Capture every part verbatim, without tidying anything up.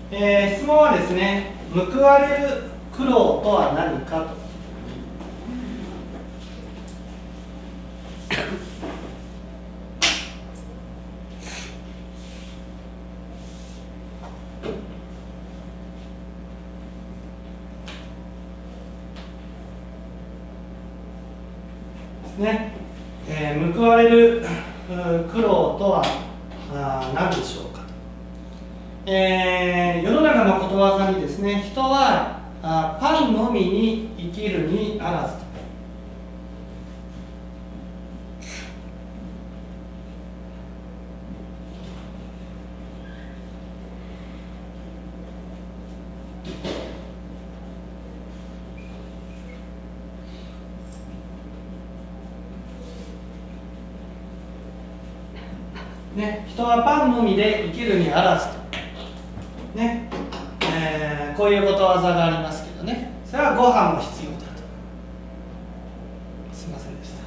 えー、質問はですね、報われる苦労とは何かと。ですね、えー、報われる苦労とはあ何でしょうか。えー、世の中のことわざにですね、人はあパンのみに生きるにあらずと。ね、人はパンのみで生きるにあらずと、ねえー、こういうことわざがありますけどね、それはご飯も必要だと。すいませんでした。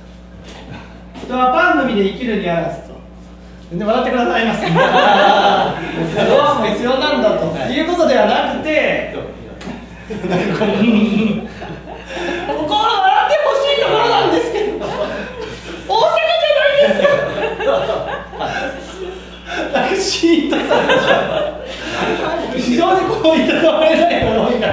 人はパンのみで生きるにあらずと。全然笑ってくださいますね。ご飯も必要なんだということではなくて、ここは笑ってほしいところなんですけど、大阪じゃないですか。なんかシーンとさ非常にこういたたまれない思いが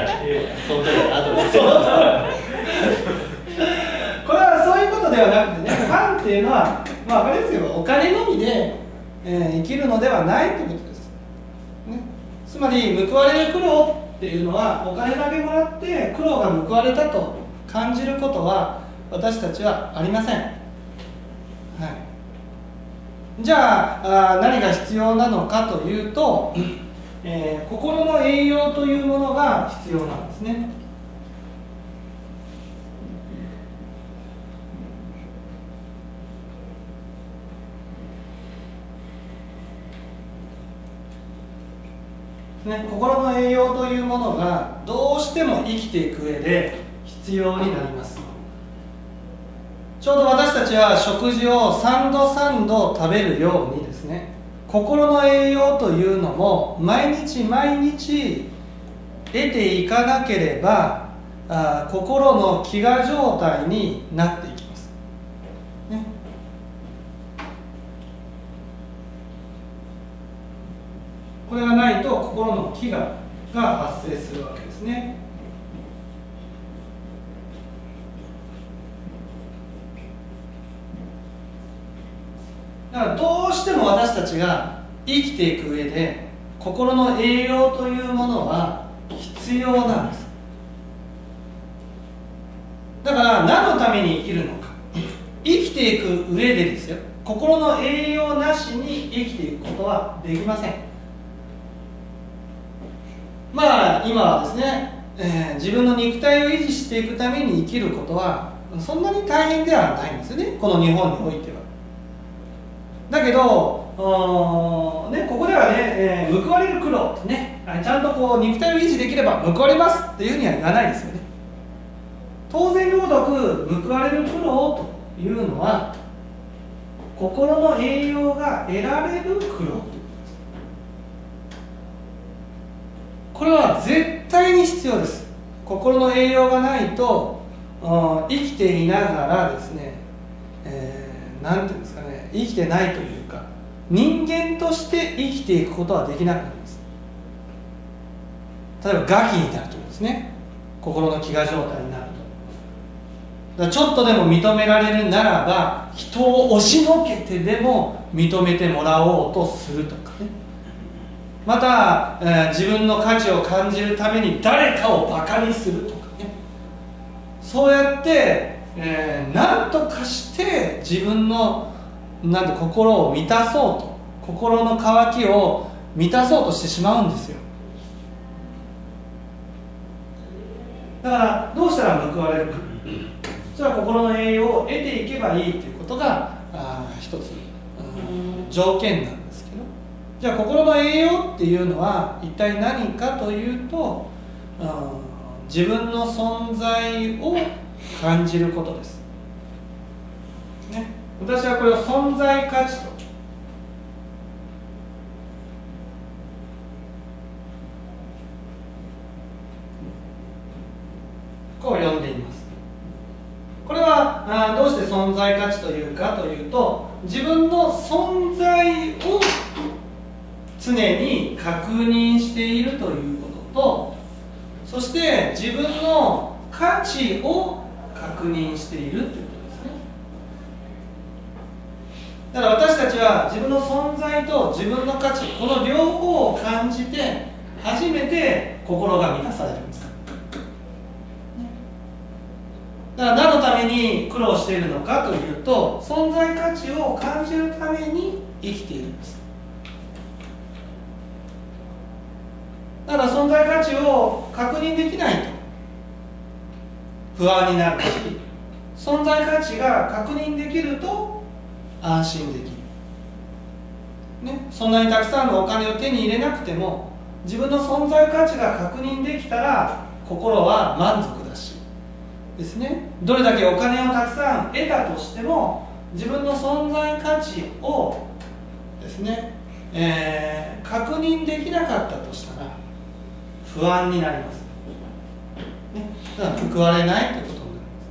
これはそういうことではなくてね、パンっていうのは、まあ、分かりやすいけどお金のみで、えー、生きるのではないということです、ね、つまり報われる苦労っていうのはお金だけもらって苦労が報われたと感じることは私たちはありません、はい、じゃあ、あ何が必要なのかというと、えー、心の栄養というものが必要なんですね。ね、心の栄養というものがどうしても生きていく上で必要になります。ちょうど私たちは食事をさんどさんど食べるようにですね、心の栄養というのも毎日毎日得ていかなければあ心の飢餓状態になっていきます、ね、これがないと心の飢餓が発生するわけですね。だからどうしても私たちが生きていく上で心の栄養というものは必要なんです。だから何のために生きるのか、生きていく上でですよ、心の栄養なしに生きていくことはできません。まあ今はですね、えー、自分の肉体を維持していくために生きることはそんなに大変ではないんですよね、この日本においては。だけど、ね、ここではね、えー、報われる苦労ってね、ちゃんとこう肉体を維持できれば報われますっていうふうには言わないですよね。当然のごとく報われる苦労というのは心の栄養が得られる苦労ということです。これは絶対に必要です。心の栄養がないと生きていながらですね、えー、なんていうんですかね、生きてないというか人間として生きていくことはできなくなります。例えば餓鬼になるというですね、心の飢餓状態になると。だからちょっとでも認められるならば人を押しのけてでも認めてもらおうとするとかね、また、えー、自分の価値を感じるために誰かをバカにするとかね、そうやって、えー、何とかして自分のなんて心を満たそうと、心の渇きを満たそうとしてしまうんですよ。だからどうしたら報われるか、それは心の栄養を得ていけばいいということがあ一つ条件なんですけど、じゃあ心の栄養っていうのは一体何かというと、自分の存在を感じることです、ね、私はこれを存在価値とこう呼んでいます。これはあどうして存在価値というかというと、自分の存在を常に確認しているということと、そして自分の価値を確認しているということですね。だから私たちは自分の存在と自分の価値、この両方を感じて初めて心が満たされるんです。だから何のために苦労しているのかというと、存在価値を感じるために生きているんです。だから存在価値を確認できないと不安になるし、存在価値が確認できると安心できる、ね、そんなにたくさんのお金を手に入れなくても自分の存在価値が確認できたら心は満足だしですね、どれだけお金をたくさん得たとしても自分の存在価値をですね、えー、確認できなかったとしたら不安になります、ね、だから報われないということになりますね。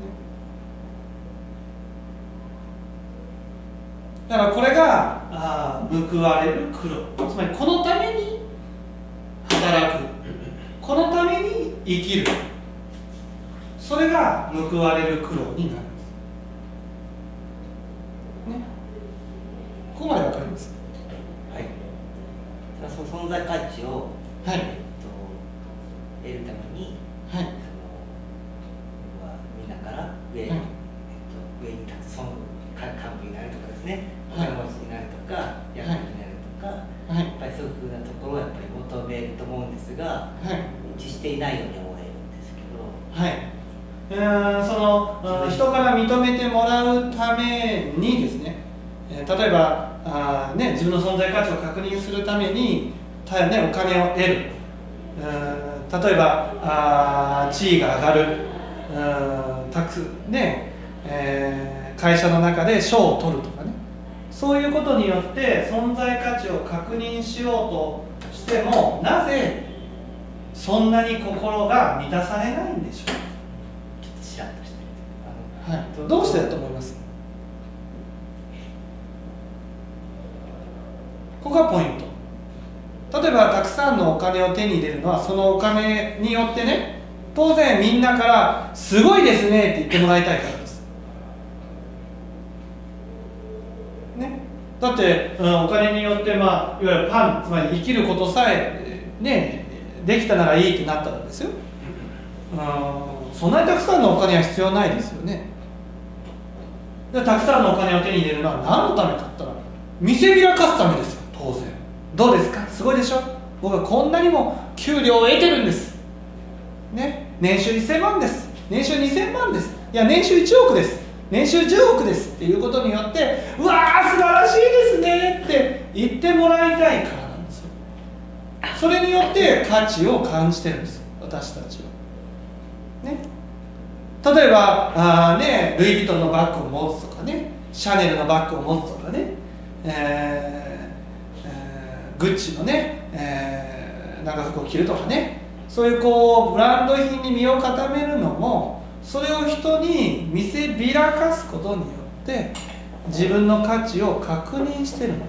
だからこれがあ報われる苦労、つまりこのために働く、このために生きる、それが報われる苦労になるんです、ね、ここまでわかります。 はい。その存在価値を、 はい、 えっと、得るために、 はい、 そのみんなから上に、はい、えっと、上に立つ幹部になるとかですね、お金持ちになるとか、役になるとか、はい、やっぱりそういうふうなところをやっぱり求めると思うんですが、はい、一致していないように思えるんですけど、 はい、えー、その人から認めてもらうためにですね、えー、例えばあ、ね、自分の存在価値を確認するために、ね、お金を得る、例えばあ地位が上がる、たくねえー、会社の中で賞を取るとかね、そういうことによって存在価値を確認しようとしても、なぜそんなに心が満たされないんでしょう。 ちょっとちらっとしてる、はい、どうしてだと思います？ここがポイント。例えばたくさんのお金を手に入れるのは、そのお金によってね、当然みんなからすごいですねって言ってもらいたいからです、ね、だって、うん、お金によって、まあ、いわゆるパン、つまり生きることさえ、ね、できたならいいってなったらですよ、うん、そんなにたくさんのお金は必要ないですよね。でたくさんのお金を手に入れるのは何のためかって言ったら、見せびらかすためですよ、当然。どうですか、すごいでしょ、僕はこんなにも給料を得てるんです、ね、年収せんまんです、年収にせんまんです、いや年収いちおくです、年収じゅうおくですっていうことによって、うわー素晴らしいですねって言ってもらいたいからなんですよ。それによって価値を感じてるんです、私たちは、ね、例えばあ、ね、ルイ・ヴィトンのバッグを持つとかね、シャネルのバッグを持つとかね、えーグッチのね、えー、長服を着るとかね、そういうこうブランド品に身を固めるのも、それを人に見せびらかすことによって自分の価値を確認してるんです、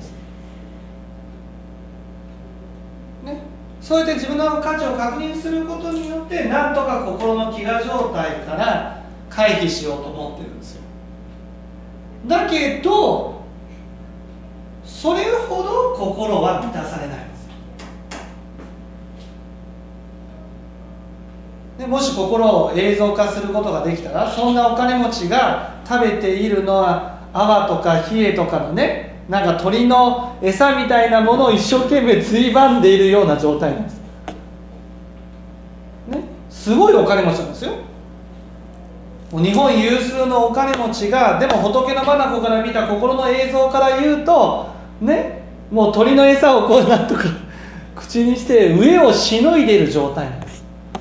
ね、そうやって自分の価値を確認することによって、なんとか心の飢餓状態から回避しようと思ってるんですよ。だけどそれほど心は満たされないんです。でもし心を映像化することができたら、そんなお金持ちが食べているのは泡とか冷えとかのね、なんか鳥の餌みたいなものを一生懸命ついばんでいるような状態なんです、ね、すごいお金持ちなんですよ。もう日本有数のお金持ちが、でも仏の眼から見た心の映像から言うとね、もう鳥の餌をこうなんとか口にして上をしのいでいる状態なんです。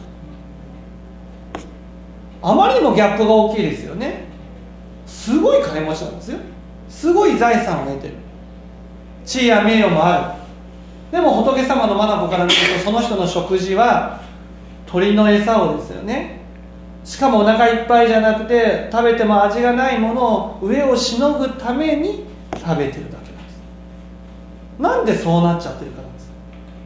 あまりにもギャップが大きいですよね。すごい金持ちなんですよ、すごい財産を得てる、地位や名誉もある。でも仏様の眼から見ると、その人の食事は鳥の餌をですよね、 しかもお腹いっぱいじゃなくて食べても味がないものを上をしのぐために食べてるだけなんです。なんでそうなっちゃってるかなんです。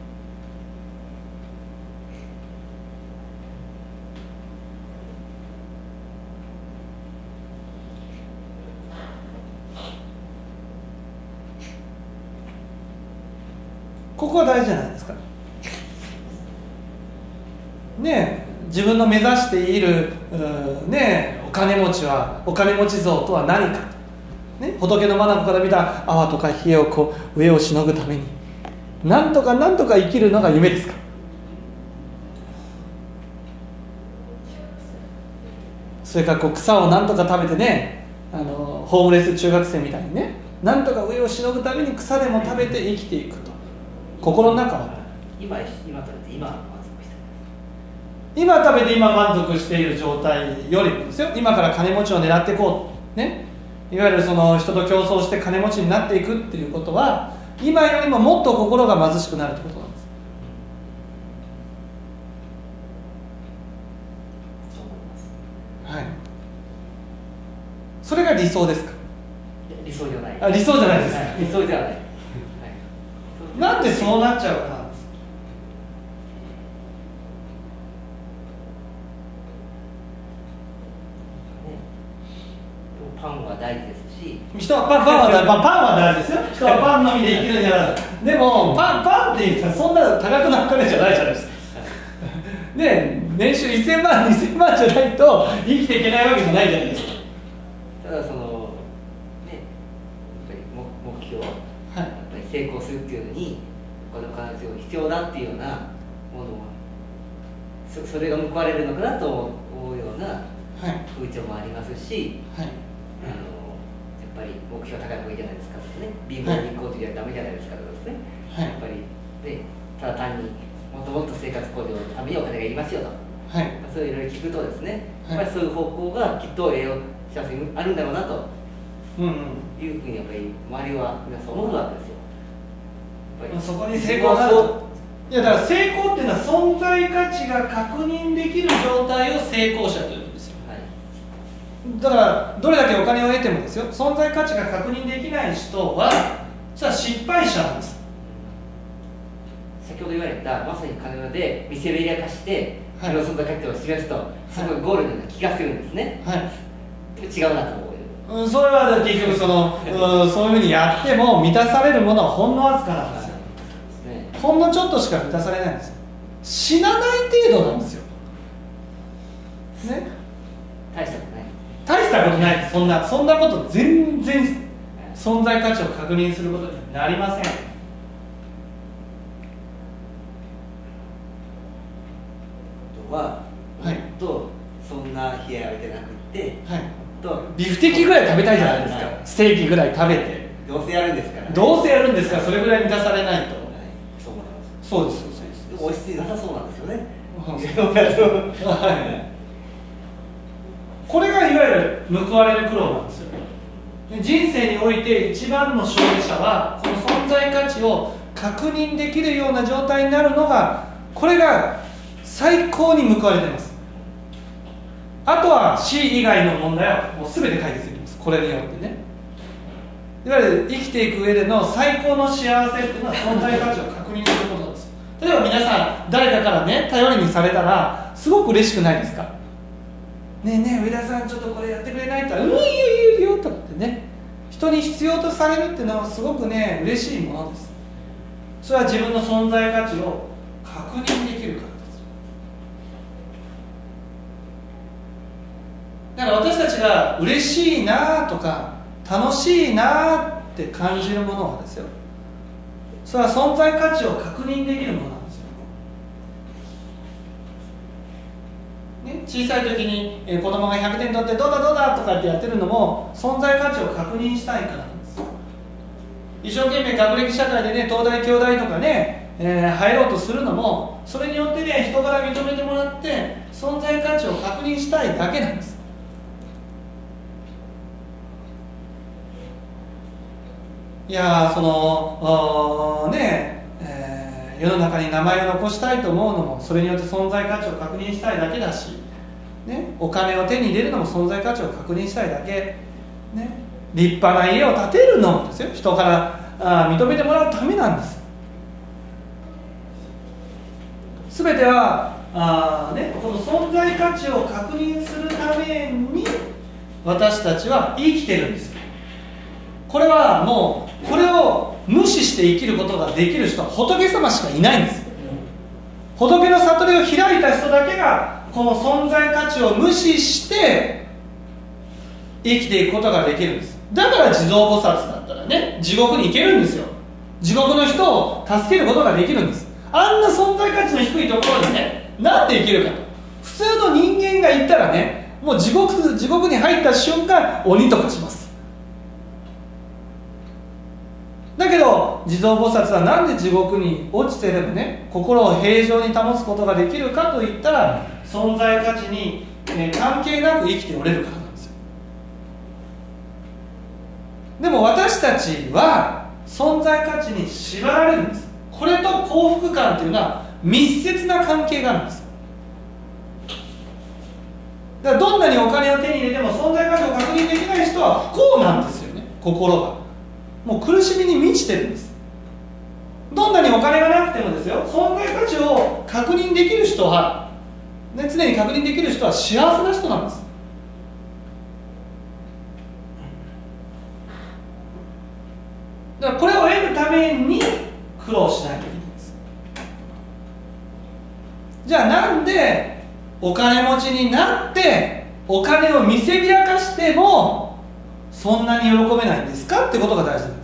ここは大事じゃないですかね。え自分の目指している、ね、お金持ちはお金持ち像とは何か、ね、仏の眼から見た泡とか冷えをこう上をしのぐためになんとかなんとか生きるのが夢ですか。それからこう草をなんとか食べてね、あのホームレス中学生みたいにね、なんとか上をしのぐために草でも食べて生きていくと。心の中は今今食べて今満足して今食べて今満足している状態よりもですよ、今から金持ちを狙っていこう、ね、いわゆるその人と競争して金持ちになっていくっていうことは今よりももっと心が貧しくなるってことなんです。 そう思います。 はい。それが理想ですか。 理想じゃない。 あ、理想じゃないですか。 はい、理想じゃない。はい、 なんでそうなっちゃうかなんです。 パンは大事ですし、 人はパン、パンは大事、パンは大事ですよ。人はパンのみで生きるんじゃないですか。でもパン、パンって言ったらそんな多額なお金じゃないじゃないですか。ね、年収いっせんまん、にせんまんじゃないと生きていけないわけじゃないじゃないですか。 ただそのね、やっぱり目目標、はい、やっぱり成功するっていうのにお金が必要だっていうようなものは そ, それが報われるのかなと思うような風潮もありますし、はい、あのやっぱり目標高い方がいいじゃないですかとかね、貧乏に行こうというのはダメじゃないですかとかですね、はい、やっぱりでただ単にもっともっと生活向上のためにお金がいりますよと、はい、そういういろいろ聞くとですね、やっぱりそういう方向がきっと栄養幸せにあるんだろうなと、うんうん、いうふうにやっぱり周りは皆さん思うわけですよ。やっぱりそこに成功があると、 いやだから成功っていうのは存在価値が確認できる状態を成功者というんですよ、はい、だからどれだけお金を得てもですよ、存在価値が確認できない人は実は失敗者なんです。 先ほど言われたまさに金で見せびらかして自分の存在価値を示すと、はい、そこがゴールのような気がするんですね、はい、違うなと思う。 うん、それは結局その、うん、そういうふうにやっても満たされるものはほんのわずかなんですよ、ね、ほんのちょっとしか満たされないんですよ。死なない程度なんですよ、ね、 大したことない大したことないです。そんなそんなこと全然存在価値を確認することになりません。 は、はい、とそんな冷ややめてなくって、はい、 とビフテキぐらい食べたいじゃないですか、はい、ステーキぐらい食べてどうせやるんですから、ね、 どうせやるんですから、それぐらい満たされないと、はい、 そう思います。 そうですそうです。 でも落ち着いてなさそうなんですよね、 はい、これがいわゆる報われる苦労なんですよ。人生において一番の勝利者はこの存在価値を確認できるような状態になるのが、これが最高に報われています。あとは C 以外の問題はもう全て解決できます。これによってね、いわゆる生きていく上での最高の幸せっていうのは存在価値を確認することなんです。例えば皆さん誰かからね頼りにされたらすごく嬉しくないですか。ねえねえ上田さんちょっとこれやってくれないって言ったら、うん、いいよいいよいいよとかってね、人に必要とされるっていうのはすごくね嬉しいものです。それは自分の存在価値を確認できるから。だから私たちが嬉しいなとか楽しいなって感じるものはですよ、それは存在価値を確認できるものなんですよ、ね、小さい時に、えー、子供がひゃくてん取ってどうだどうだとかってやってるのも存在価値を確認したいからなんです。一生懸命学歴社会でね東大京大とかね、えー、入ろうとするのもそれによってね人から認めてもらって存在価値を確認したいだけなんです。いやそのねえー、世の中に名前を残したいと思うのもそれによって存在価値を確認したいだけだし、 ね、お金を手に入れるのも存在価値を確認したいだけ、ね、立派な家を建てるのもですよ、人からあ認めてもらうためなんです。すべてはあ、ね、この存在価値を確認するために私たちは生きてるんです。これはもうこれを無視して生きることができる人は仏様しかいないんです。仏の悟りを開いた人だけがこの存在価値を無視して生きていくことができるんです。だから地蔵菩薩だったらね、地獄に行けるんですよ。地獄の人を助けることができるんです。あんな存在価値の低いところにね、なんで生きるかと。普通の人間が行ったらね、もう地獄、地獄に入った瞬間鬼と化します。だけど地蔵菩薩はなんで地獄に落ちてでもね、心を平常に保つことができるかといったら、存在価値に、えー、関係なく生きておれるからなんですよ。でも私たちは存在価値に縛られるんです。これと幸福感というのは密接な関係があるんです。だからどんなにお金を手に入れても存在価値を確認できない人は不幸なんですよね。心がもう苦しみに満ちてるんです。どんなにお金がなくてもですよ、存在価値を確認できる人は、ね、常に確認できる人は幸せな人なんです。だからこれを得るために苦労しないといけないんです。じゃあなんでお金持ちになってお金を見せびらかしてもそんなに喜べないんですかってことが大事なんです。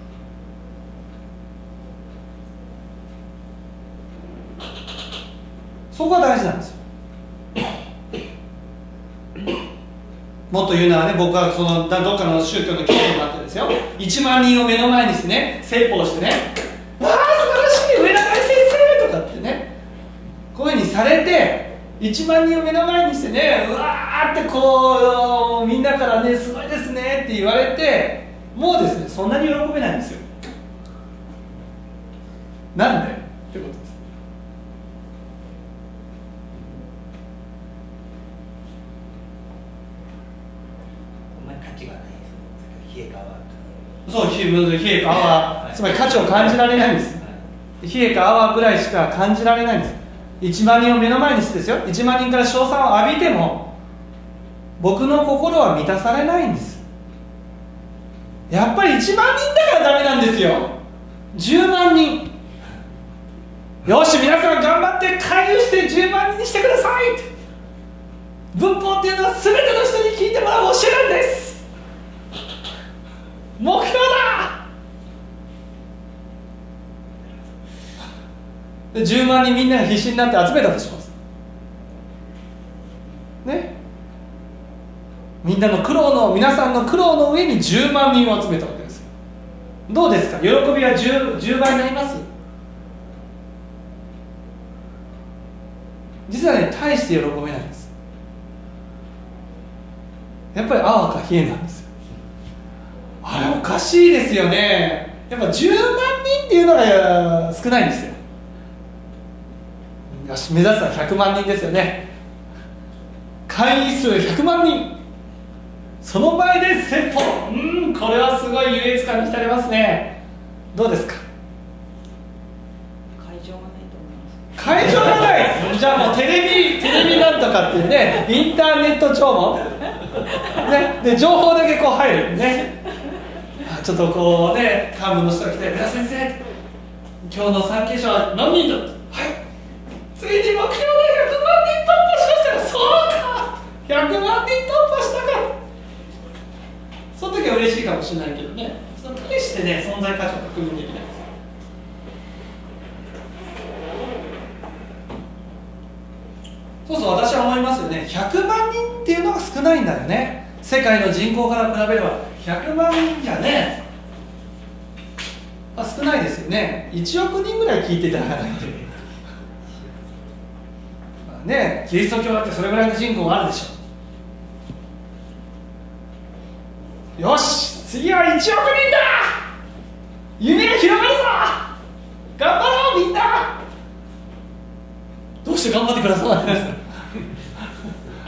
そこが大事なんですよ。もっと言うならね、僕はそのどっかの宗教の教祖になってですよ、いちまん人を目の前にしてね、説法してね、わあ素晴らしい上田大先生とかってね、こういうふうにされていちまん人を目の前にしてね、うわーってこうみんなからね、すごいですねって言われて、もうですね、そんなに喜べないんですよ。なんでってことです。そう、冷えか泡、つまり価値を感じられないんです。冷えか泡ぐらいしか感じられないんです。いちまん人を目の前にしてですよ、いちまん人から称賛を浴びても僕の心は満たされないんです。やっぱりいちまん人だからダメなんですよ。じゅうまん人、よし皆さん頑張って回遊してじゅうまん人にしてくださいって。文法っていうのは全ての人に聞いてもらう教えなんです。目標だ。でじゅうまん人みんなが必死になって集めたとしますね。みんなの苦労の皆さんの苦労の上にじゅうまん人を集めたわけです。どうですか、喜びは 10, 10倍になります？実はね、大して喜べないんです。やっぱり泡か冷えなんですよ。あれおかしいですよね。やっぱじゅうまん人っていうのが少ないんですよ。よし、目指すはひゃくまん人ですよね。会員数ひゃくまん人、その前で説法、うん、これはすごい優越感に浸れますね。どうですか？ 会場がないと思います。 会場がないじゃあもうテレビテレビなんとかっていうね、インターネット情報、ね、で情報だけこう入るね。ちょっとこうね、幹部の人が来て、上田先生、今日の参詣者は何人だ？はい、ついに目標のひゃくまん人突破しましたよ。そうか、ひゃくまん人突破したか。その時は嬉しいかもしれないけどね、その大してね、存在価値を確認できないです。そうそう、私は思いますよね。ひゃくまん人っていうのが少ないんだよね。世界の人口から比べればひゃくまん人じゃね、まあ、少ないですよね。いちおく人ぐらい聞いていただかないとまあね、キリスト教だってそれぐらいの人口があるでしょう。よし、次はいちおく人だ。夢が広がるぞ。頑張ろうみんな。どうして頑張ってください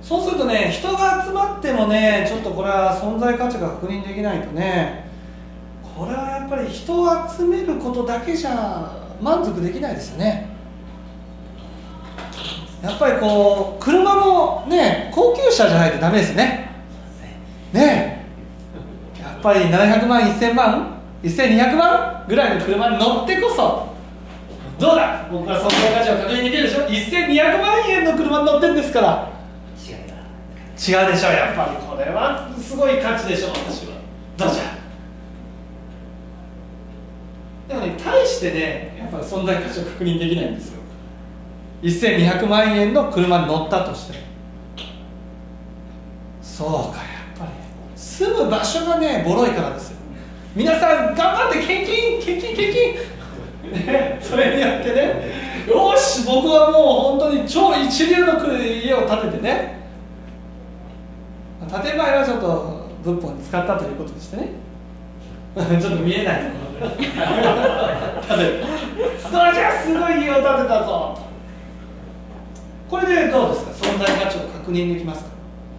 そうするとね、人が集まってもね、ちょっとこれは存在価値が確認できないとね、これはやっぱり人を集めることだけじゃ満足できないですよね。やっぱりこう車もね、高級車じゃないとダメですね。ねえ、やっぱりななひゃくまん、せんまん、せんにひゃくまんぐらいの車に乗ってこそ、どうだ、僕は存在価値を確認できるでしょ。せんにひゃくまんえんの車に乗ってるんですから。 違う違うでしょ、やっぱりこれはすごい価値でしょ、私は。どうじゃ。でもね、大してね、やっぱり存在価値を確認できないんですよ。せんにひゃくまんえんの車に乗ったとして、そうか、やっぱり住む場所がね、ボロいからですよ。皆さん頑張って献金献金献金ね、それによってね、よし、僕はもう本当に超一流の家を建ててね、建前はちょっと仏法に使ったということでしてねちょっと見えないところで建てる。どうじゃ、すごい家を建てたぞ。これでどうですか、存在価値を確認できますか。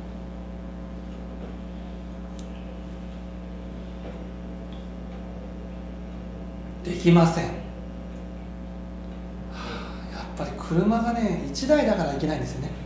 できません。はあ、やっぱり車がね、いちだいだからいけないんですよね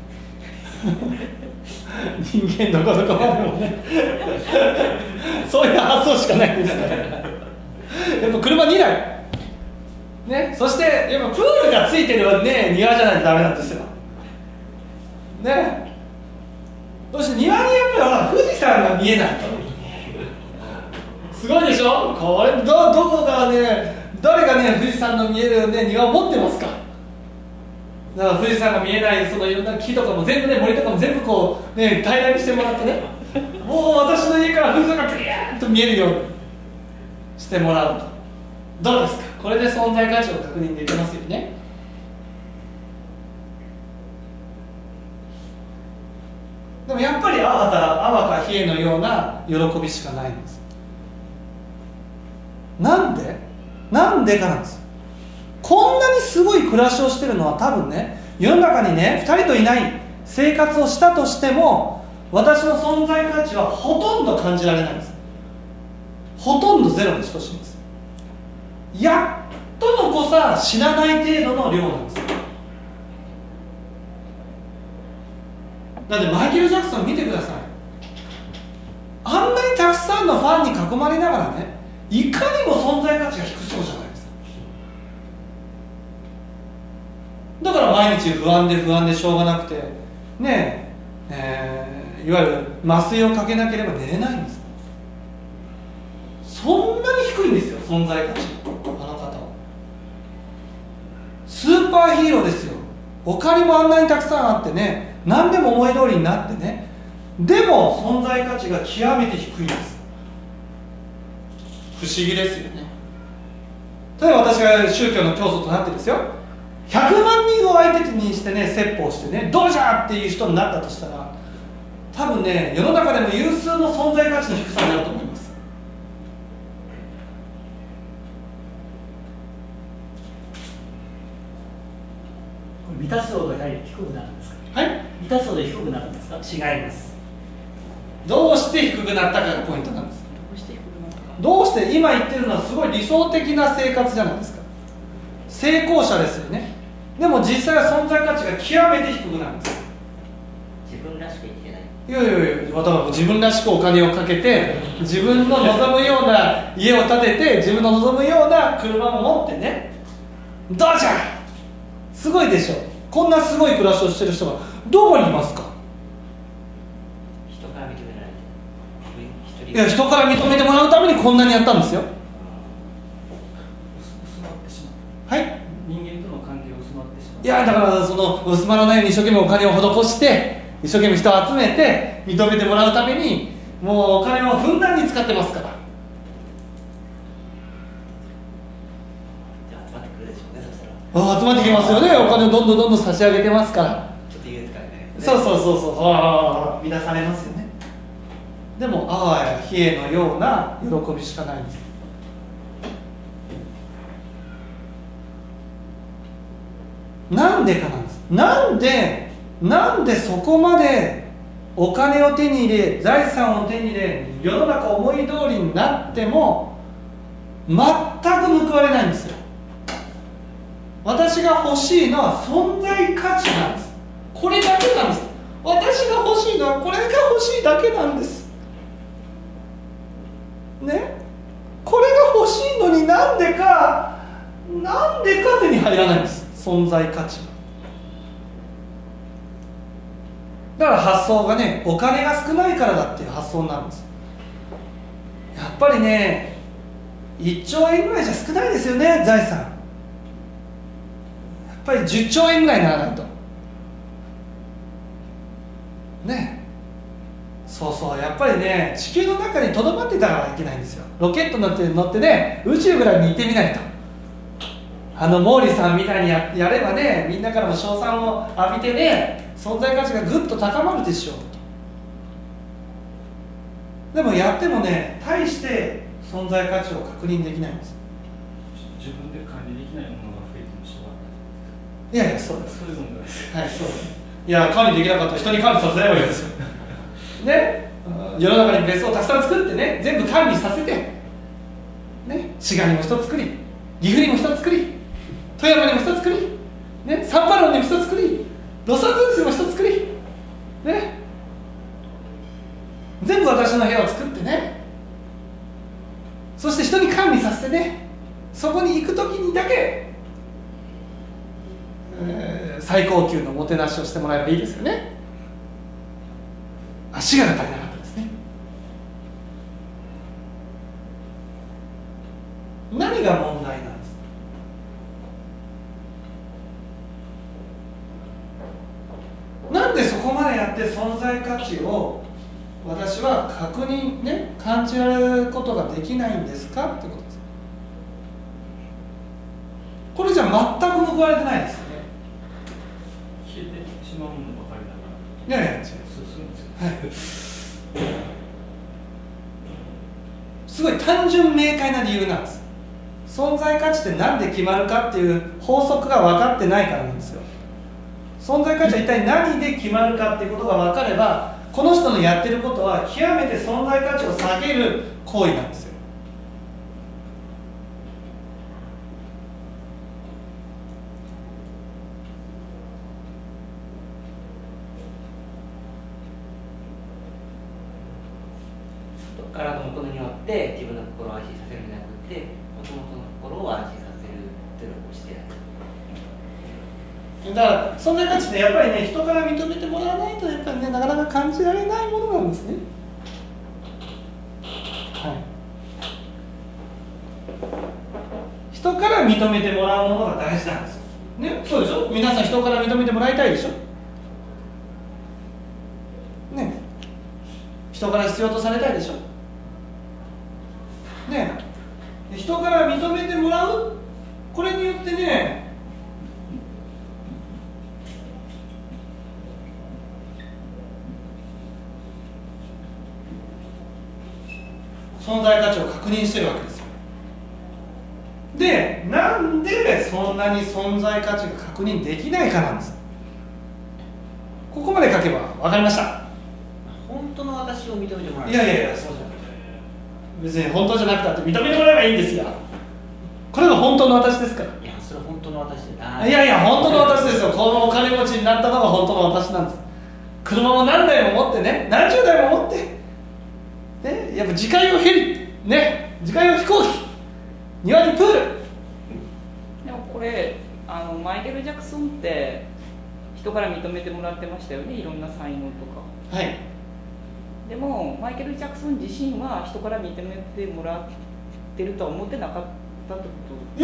人間どこどこまでもねそういう発想しかないんですからやっぱ車にだいね、そしてやっぱプールがついてる、ね、庭じゃないとダメなんですよね。そして庭にやっぱり富士山が見えないとすごいでしょ。これ ど, どこがね、誰がね、富士山の見える、ね、庭を持ってますか。だから富士山が見えない、そのいろんな木とかも全部ね、森とかも全部こう、ね、平らにしてもらってね、もう私の家から富士山がビヤーッと見えるようにしてもらうと、どうですか。これで存在価値を確認できますよね。でもやっぱりあわたあわか冷えのような喜びしかないんです。なんでなんでかなんです。こんなにすごい暮らしをしてるのは、多分ね、世の中にね、ふたりといない生活をしたとしても、私の存在価値はほとんど感じられないんです。ほとんどゼロに等しいんです。やっとのこさ死なない程度の量なんです。だってマイケル・ジャクソン見てください。あんなにたくさんのファンに囲まれながらね、いかにも存在価値が低そうじゃないですか。だから毎日不安で不安でしょうがなくてねえ、えー、いわゆる麻酔をかけなければ寝れないんです。そんなに低いんですよ、存在価値。あの方はスーパーヒーローですよ。お金もあんなにたくさんあってね、何でも思い通りになってね、でも存在価値が極めて低いんです。不思議ですよね。例えば私が宗教の教祖となってですよ、ひゃくまんにんを相手にしてね、説法してね、どうじゃっていう人になったとしたら、多分ね、世の中でも有数の存在価値の低さになると思います。 満たすほどやはり低くなるんですか。 はい、 満たすほど低くなるんですか。 違います。どうして低くなったかがポイントなんです。 どうして低くなったか。 どうして今言ってるのはすごい理想的な生活じゃないですか。成功者ですよね。でも実際は存在価値が極めて低くなるんです。 自分らしく生きてない。 いやいやいや、私は自分らしくお金をかけて、自分の望むような家を建てて、自分の望むような車を持ってね、どうじゃ、すごいでしょ。こんなすごい暮らしをしてる人がどこにいますか。 人から認められて、 いや、人から認めてもらうためにこんなにやったんですよ。 薄まってしはまう。 い、 人間との関係を薄まってしまう。 いや、だからその薄まらないように一生懸命お金を施して、一生懸命人を集めて認めてもらうために、もうお金をふんだんに使ってますから。 じゃあ集まってくるでしょうね。そしたらあ、集まってきますよね。お金をどんどんどんどん差し上げてますから。 ちょっと言う使えない、ね、 そうそうそうそう、ああ、乱されますよね。でもあわや冷えのような喜びしかないんです。なんでかなんです。なんでなんでそこまでお金を手に入れ、財産を手に入れ、世の中思い通りになっても全く報われないんですよ。私が欲しいのは存在価値なんです。これだけなんです。私が欲しいのはこれが欲しいだけなんですね。これが欲しいのになんでかなんでか手に入らないんです、存在価値。だから発想がね、お金が少ないからだっていう発想になるんです。やっぱりね、いっちょうえんぐらいじゃ少ないですよね、財産。やっぱりじゅっちょうえんぐらいにならないとね。そうそう、やっぱりね、地球の中にとどまってたからいけないんですよ。ロケット乗って乗ってね、宇宙ぐらいに行ってみないと。あの毛利さんみたいに や, やればね、みんなからも称賛を浴びてね、存在価値がぐっと高まるでしょうと。でもやってもね、大して存在価値を確認できないんです。 自分で管理できないものが増えてもしょうがない。 いやいや、そうです。 そういう問題です。 はい、そうです。いや、管理できなかったら人に管理させないわけですよね。世の中に別荘をたくさん作ってね、全部管理させてね、滋賀にも一つ作り、岐阜にも一つ作り、富山にも一つ作り、ね、サンパウロにも一つ作り、ロサンゼルスにも一つ作り、ね、全部私の部屋を作ってね、そして人に管理させてね、そこに行く時にだけ、えー、最高級のもてなしをしてもらえばいいですよね。足が足りなかったですね。何が問題なんですか。なんでそこまでやって存在価値を私は確認ね、感じられることができないんですかってことです。これじゃ全く報われてないですよね。 消えてしまうものばかりだから。 いやいや違う、 そうそうですよ。 はい、すごい単純明快な理由なんです。存在価値って何で決まるかっていう法則が分かってないからなんですよ。存在価値は一体何で決まるかっていうことが分かれば、この人のやってることは極めて存在価値を下げる行為なんですよ。 外からのものによって自分の心を安心させるんじゃなくて、もともとの心を安心させる努力をしてやる。 だから存在価値ってやっぱりね、人から認めてもらわないとやっぱりね、なかなか感じられないものなんですね。はい。人から認めてもらうものが大事なんですよ。ね、そうでしょ。皆さん人から認めてもらいたいでしょ。ね、人から必要とされたいでしょ。ね、人から認めてもらう、これによってね、存在価値を確認してるわけですよ。で、なんでそんなに存在価値が確認できないかなんです。ここまで書けば分かりました。 本当の私を認めてもらう。 いやいやいや、そうじゃなくて、別に本当じゃなくたって認めてもらえばいいんですよ。これが本当の私ですから。 いや、それ本当の私だ。 いやいや、本当の私ですよ。このお金持ちになったのが本当の私なんです。車も何台も持ってね、何十台も持ってね、やっぱ自家用ヘリね、自家用飛行機、庭にプール。 でもこれあのマイケル・ジャクソンって人から認めてもらってましたよね、いろんな才能とか。 はい。 でもマイケル・ジャクソン自身は人から認めてもらってるとは思ってなかったってこと。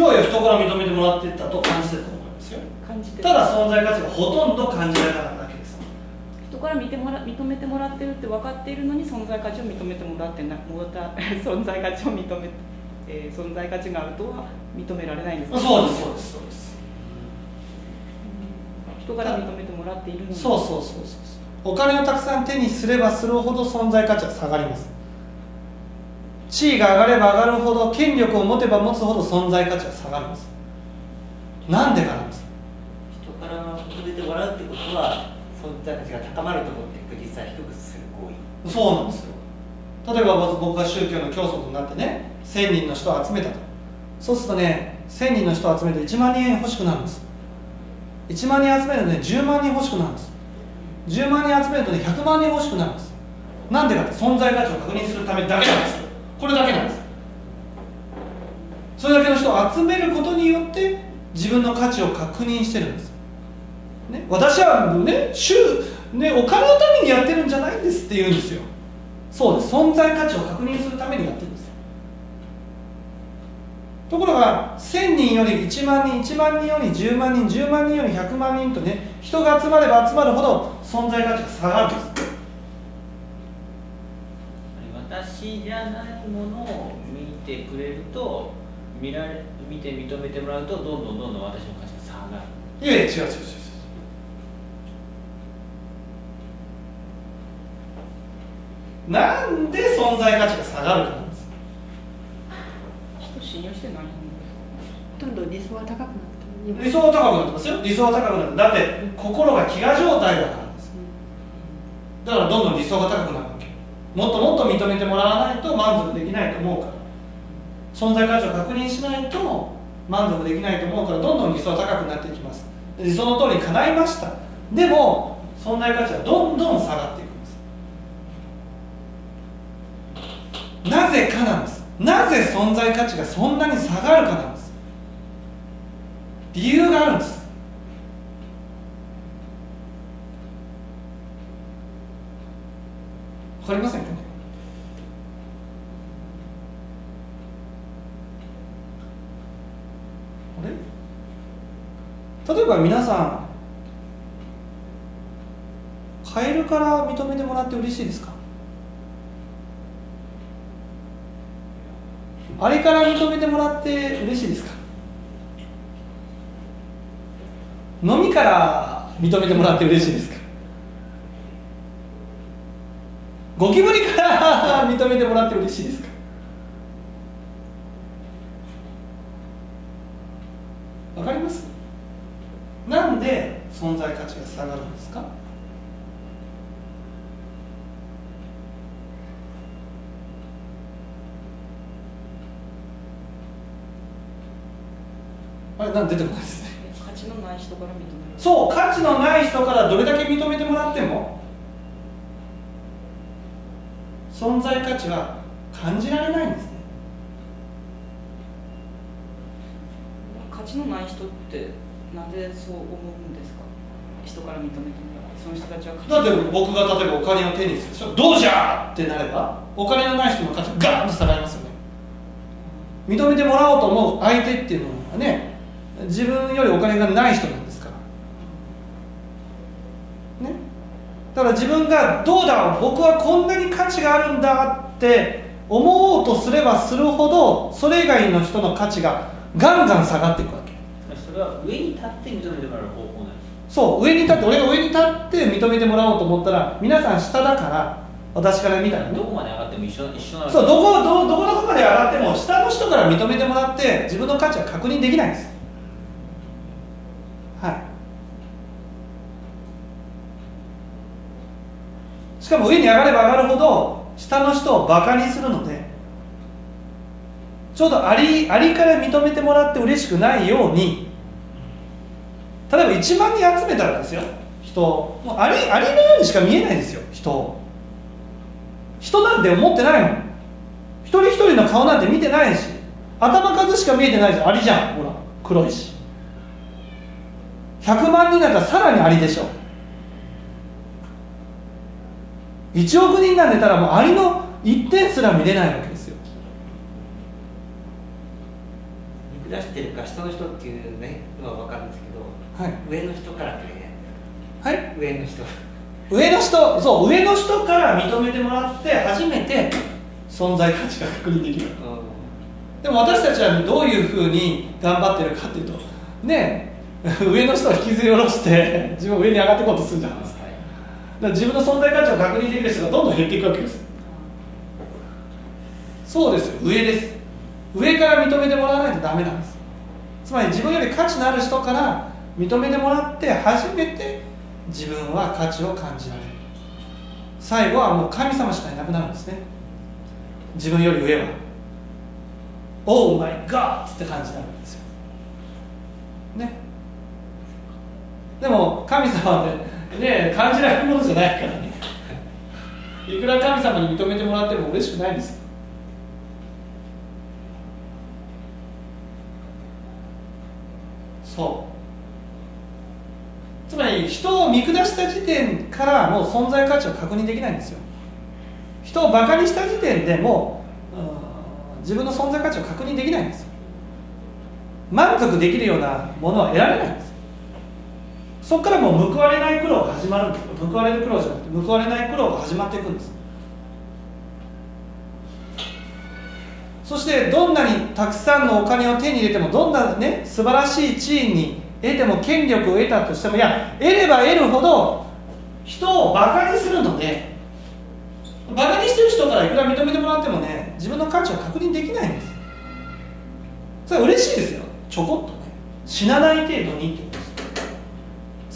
いやいや、人から認めてもらってたと感じてたと思いますよ。 感じてただ存在価値がほとんど感じられなかっただけです。 人から見てもら認めてもらってるって分かっているのに存在価値を認めてもらってなもらった存在価値を認め、えー、存在価値があるとは認められないんですか。 そうですそうですそうです。 人から認めてもらっているのに。 そうそうそうそう。お金をたくさん手にすればするほど存在価値は下がります。地位が上がれば上がるほど、権力を持てば持つほど存在価値は下がります。なんでかなんです。 人から認めてもらうってことは存在価値が高まると思っていく、実際低くそうなんですよ。例えば僕が宗教の教祖となってね、せんにんの人を集めたと。そうするとね、せんにんの人を集めるといちまんにん欲しくなるんです。いちまんにん集めるとね、じゅうまんにん欲しくなるんです。じゅうまんにん集めるとね、ひゃくまんにん欲しくなるんです。なんでかって、存在価値を確認するためだけなんですよ。これだけなんです。それだけの人を集めることによって自分の価値を確認してるんです、ね、私はね、主ね、お金のためにやってるんじゃないんですって言うんですよ。そうです。存在価値を確認するためにやってるんです。ところがせんにんよりいちまんにん、いちまんにんよりじゅうまんにん、じゅうまんにんよりひゃくまんにんとね、人が集まれば集まるほど存在価値が下がるんです。 私じゃないものを見てくれると、見られ見て認めてもらうと、どんどんどんどん私の価値が下がる。 いやいや、違う違う違う違う。なんで存在価値が下がるかなんです。 人信用してないんですどんどん理想は高くなってる。 理想は高くなってますよ。理想は高くなって、だって心が飢餓状態だからです。だからどんどん理想が高くなるわけ。もっともっと認めてもらわないと満足できないと思うから、存在価値を確認しないと満足できないと思うから、どんどん理想は高くなっていきます。理想の通りに叶いました。でも存在価値はどんどん下がっていくんです。なぜかなんです。なぜ存在価値がそんなに下がるかなんです。理由があるんです。わかりませんかね。あれ？例えば皆さん、カエルから認めてもらって嬉しいですか？アリから認めてもらって嬉しいですか？飲みから認めてもらって嬉しいですか？ゴキブリから認めてもらって嬉しいですか？わかります？なんで存在価値が下がるんですか？あれ、なんで出てこないですね。 価値のない人から認める。 そう、価値のない人からどれだけ認めてもらっても存在価値は感じられないんですね。 価値のない人ってなぜそう思うんですか？人から認めてもらって、その人たちは価値。 だって僕が例えばお金を手にするでしょ、どうじゃってなればお金のない人の価値がガーンと下がりますよね。認めてもらおうと思う相手っていうのはね、自分よりお金がない人なんですからね。だから自分がどうだ、僕はこんなに価値があるんだって思おうとすればするほど、それ以外の人の価値がガンガン下がっていくわけ。 それは上に立って認めてもらう方法なんです。 そう、上に立って、俺が上に立って認めてもらおうと思ったら、皆さん下だから、私から見たらね、 どこまで上がっても一緒一緒なの。 そう、どこどどこどこまで上がっても下の人から認めてもらって自分の価値は確認できないんです。はい。しかも上に上がれば上がるほど下の人をバカにするので、ちょうどアリ、アリから認めてもらって嬉しくないように、例えばいちまんにん集めたらですよ、人をもうアリ、アリのようにしか見えないですよ。人を人なんて思ってないもん。一人一人の顔なんて見てないし、頭数しか見えてないじゃん。アリじゃん、ほら黒いし。ひゃくまんにんだったらさらにアリでしょ。いちおくにんなんてたらもうアリの一点すら見れないわけですよ。 見下してるか下の人っていうねのは分かるんですけど、はい、上の人からってね、はい、上の人上の人、そう、上の人から認めてもらって初めて存在価値が確認できる、うん、でも私たちは、ね、どういうふうに頑張ってるかっていうとね、上の人を引きずり下ろして自分上に上がっていこうとするじゃないですか。だから自分の存在価値を確認できる人がどんどん減っていくわけです。そうですよ、上です。上から認めてもらわないとダメなんです。つまり自分より価値のある人から認めてもらって初めて自分は価値を感じられる。 最後はもう神様しかいなくなるんですね。自分より上はオーマイガーって感じになるんですよね。でも神様ってね感じられるものじゃないからねいくら神様に認めてもらっても嬉しくないんですよ。そうつまり人を見下した時点からもう存在価値を確認できないんですよ。人をバカにした時点でもう、うん、自分の存在価値を確認できないんですよ。満足できるようなものは得られないんです。そこからもう報われない苦労が始まるんです。報われる苦労じゃなくて報われない苦労が始まっていくんです。そしてどんなにたくさんのお金を手に入れてもどんなね素晴らしい地位に得ても権力を得たとしてもいや得れば得るほど人をバカにするのでバカにしてる人からいくら認めてもらってもね自分の価値を確認できないんです。それは嬉しいですよ。ちょこっとね死なない程度にってことです。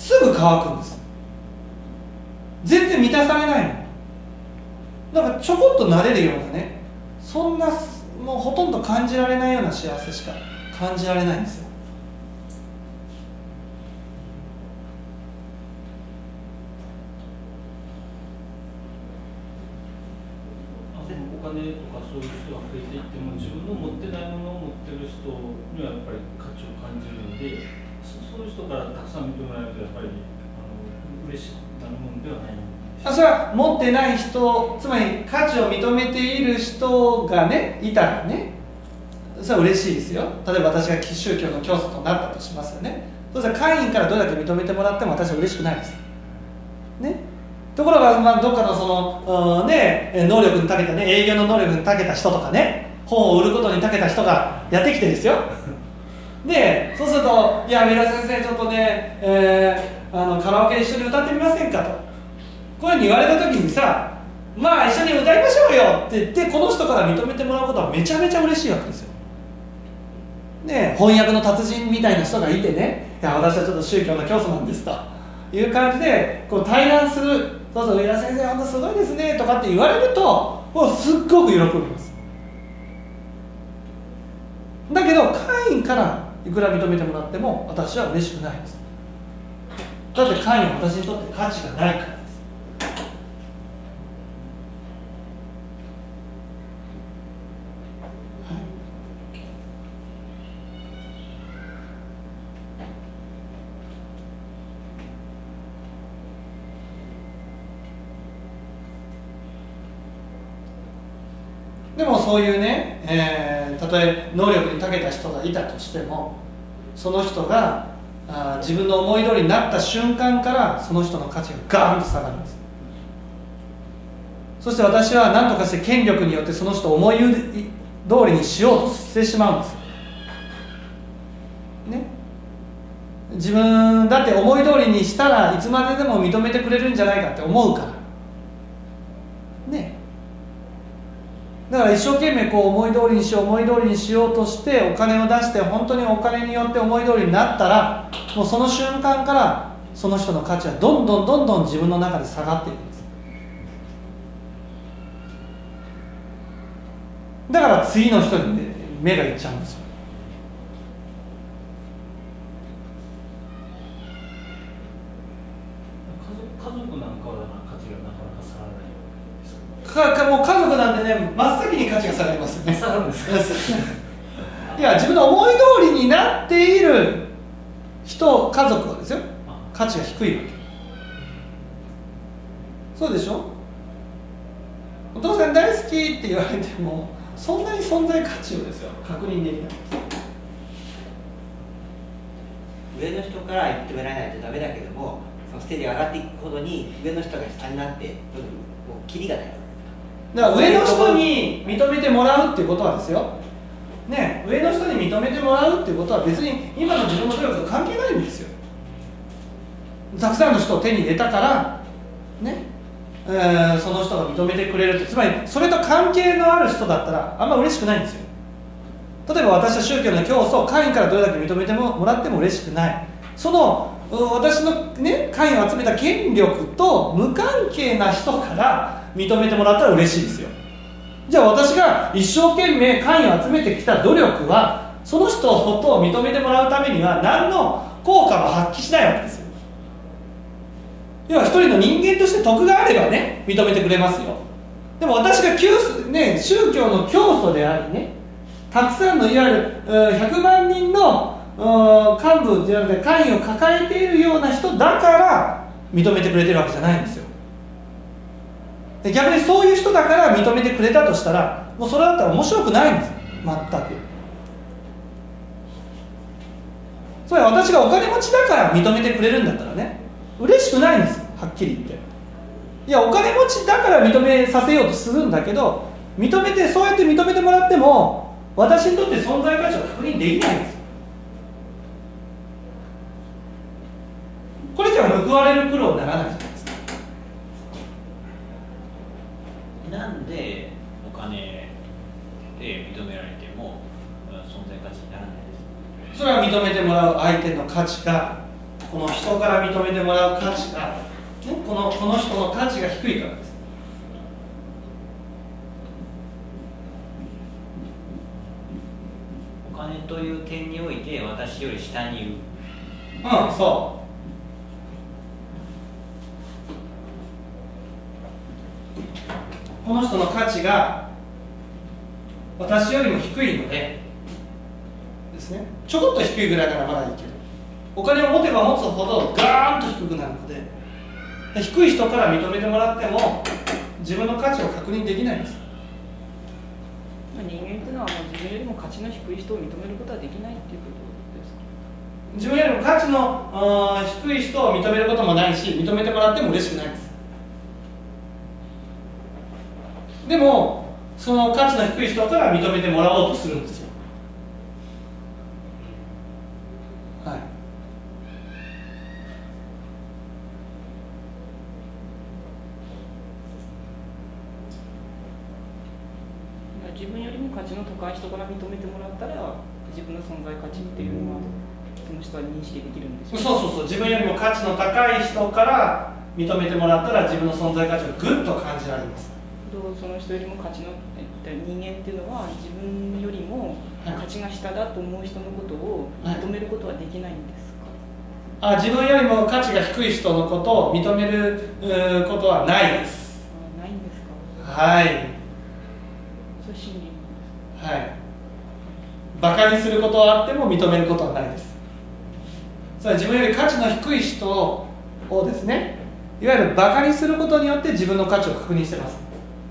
すぐ乾くんです。全然満たされないの。だからちょこっと慣れるようなねそんなもうほとんど感じられないような幸せしか感じられないんですよ。 お金とかそういう人が増えていっても自分の持ってないものを持ってる人にはやっぱり価値を感じるのでそういう人からたくさん認められるとやっぱりあの嬉しくなるものではない。 それは持ってない人つまり価値を認めている人がねいたらねそれは嬉しいですよ。例えば私が宗教の教祖となったとしますよね。そしたら会員からどれだけ認めてもらっても私は嬉しくないですね。ところが、まあ、どっかのその、ね、能力に長けたね営業の能力に長けた人とかね本を売ることに長けた人がやってきてですよ。でそうするといや三浦先生ちょっとね、えー、あのカラオケ一緒に歌ってみませんかとこういうふうに言われた時にさまあ一緒に歌いましょうよって言ってこの人から認めてもらうことはめちゃめちゃ嬉しいわけですよ。ね翻訳の達人みたいな人がいてねいや私はちょっと宗教の教祖なんですという感じでこう対談するそうそう三浦先生本当すごいですねとかって言われるともうすっごく喜びます。だけど会員からいくら認めてもらっても私は嬉しくないです。だって会員は私にとって価値がないからです。でもそういうね、えー、たとえ能力に長けた人がいたとしてもその人があ自分の思い通りになった瞬間からその人の価値がガーンと下がるんです。そして私は何とかして権力によってその人を思い通りにしようとしてしまうんですね。自分だって思い通りにしたらいつまででも認めてくれるんじゃないかって思うからね。だから一生懸命こう思い通りにしよう思い通りにしようとしてお金を出して本当にお金によって思い通りになったらもうその瞬間からその人の価値はどんどんどんどん自分の中で下がっていくんです。だから次の人に、ね、目がいっちゃうんですよ。 家族なんかは価値がなかなか下がらないですか。 かかもう家族なんてね真っ先に価値が下がりますよね。 下がるんですかいや自分の思い通りになっている人家族はですよ価値が低いわけ。そうでしょ。お父さん大好きって言われてもそんなに存在価値をですよ確認できない。 上の人から認められないとダメだけどもそのステージが上がっていくほどに上の人が下になってもうキリがないわけです。 だから上の人に認めてもらうっていうことはですよ、ね、上の人に認めてもらうっていうことは別に今の自分の努力と関係ないんですよ。たくさんの人を手に入れたからね、えー、その人が認めてくれるって、つまりそれと関係のある人だったらあんま嬉しくないんですよ。例えば私は宗教の教祖を会員からどれだけ認めてもらっても嬉しくない。その私のね会員を集めた権力と無関係な人から認めてもらったら嬉しいですよ。じゃあ私が一生懸命会員を集めてきた努力はその人と認めてもらうためには何の効果も発揮しないわけですよ。要は一人の人間として徳があればね認めてくれますよ。でも私が、ね、宗教の教祖でありね、たくさんのいわゆるひゃくまんにんの幹部じゃなくて会員を抱えているような人だから認めてくれてるわけじゃないんですよ。で逆にそういう人だから認めてくれたとしたらもうそれだったら面白くないんですよ、全く。つまり私がお金持ちだから認めてくれるんだったらね嬉しくないんですよ、はっきり言って。いやお金持ちだから認めさせようとするんだけど、認めてそうやって認めてもらっても私にとって存在価値を確認できないんですよ。これじゃ報われる苦労にならないじゃないですか。 なんでお金で認められても存在価値にならないですか。 それは認めてもらう相手の価値が、この人から認めてもらう価値が、ね、この、この人の価値が低いからです。 お金という点において私より下にいる。 うん、そう。この人の価値が私よりも低いのでですね、ちょこっと低いぐらいならまだいいけど、お金を持てば持つほどガーンと低くなるので、低い人から認めてもらっても自分の価値を確認できないんです。 人間っていうのは自分よりも価値の低い人を認めることはできないっていうことですか。 自分よりも価値の低い人を認めることもないし、認めてもらっても嬉しくないです。でもその価値の低い人から認めてもらおうとするんですよ。はい。 自分よりも価値の高い人から認めてもらったら自分の存在価値っていうのはその人は認識できるんですよ。 そうそうそう、自分よりも価値の高い人から認めてもらったら自分の存在価値をぐっと感じられます。 その人よりも価値の人間っていうのは自分よりも価値が下だと思う人のことを認めることはできないんですか。 はい、あ、自分よりも価値が低い人のことを認めることはないです。 あ、ないんですか。 はい。 それ真理。 はい。バカにすることはあっても認めることはないです。それは自分より価値の低い人をですね、いわゆるバカにすることによって自分の価値を確認してます。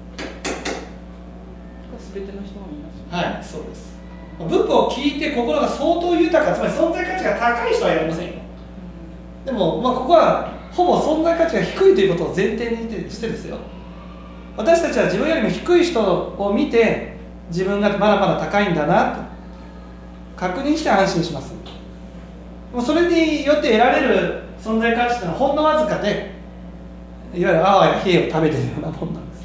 全ての人がいます。 はい、そうです。仏法を聞いて心が相当豊か、つまり存在価値が高い人はやりませんよ。でも、まあ、ここはほぼ存在価値が低いということを前提にしてですよ、私たちは自分よりも低い人を見て自分がまだまだ高いんだなと確認して安心します。もうそれによって得られる存在価値というのはほんのわずかで、いわゆる泡や冷えを食べているようなもんなんです。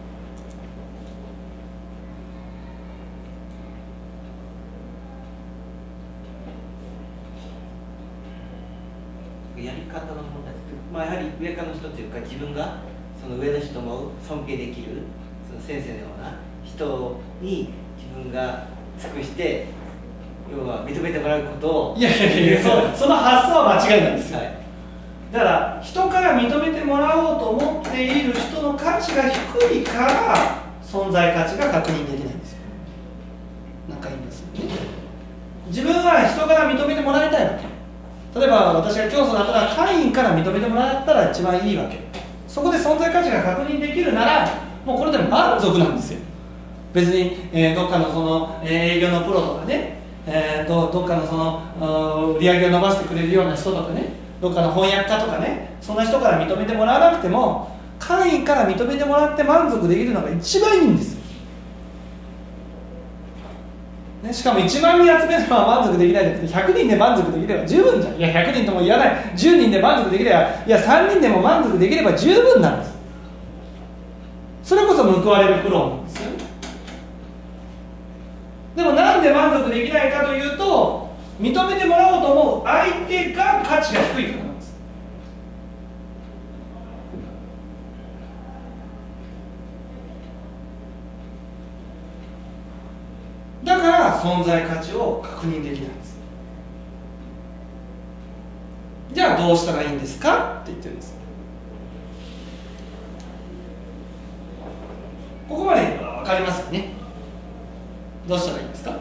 やり方の問題です。まあ、やはり上からの人というか自分がその上の人も尊敬できるその先生のような人に自分が尽くして要は認めてもらうことを、 いやいやいや、そ, その発想は間違いなんですよ、はい、だから人から認めてもらおうと思っている人の価値が低いから存在価値が確認できないんですよ。なんかいいんですよね。自分は人から認めてもらいたいわけ。例えば私が教祖だったら会員から認めてもらったら一番いいわけ。そこで存在価値が確認できるならもうこれで満足なんですよ。別に、えー、どっかのその、えー、営業のプロとかね、えー、ど, どっかのその売り上げを伸ばしてくれるような人とかね、どっかの翻訳家とかね、そんな人から認めてもらわなくても会員から認めてもらって満足できるのが一番いいんですよ、ね、しかもいちまんにん集めれば満足できないじゃなくてひゃくにんで満足できれば十分じゃん。いやひゃくにんとも言わない、じゅうにんで満足できれば、いやさんにんでも満足できれば十分なんです。それこそ報われる苦労なんですよ。でもなんで満足できないかというと、認めてもらおうと思う相手が価値が低いから存在価値を確認できないんです。じゃあどうしたらいいんですかって言ってるんです。ここまで分かりますかね。どうしたらいいんですか。